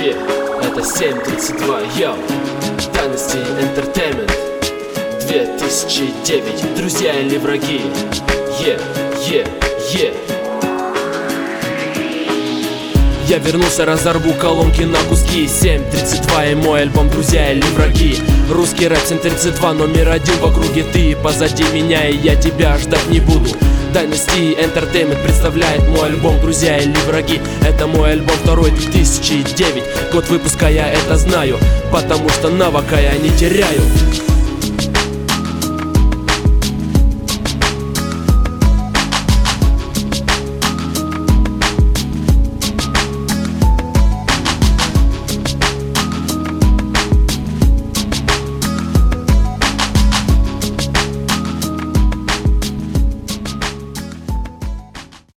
Это 732, йоу. Dynasty Entertainment 2009. Друзья или враги? Я вернулся, разорву колонки на куски. 732 и мой альбом «Друзья или враги». Русский рэп 732, номер один в округе. Ты позади меня, и я тебя ждать не буду. Dynasty Entertainment представляет мой альбом «Друзья или враги». Это мой альбом второй, 2009. Год выпуска я это знаю, потому что навыка я не теряю.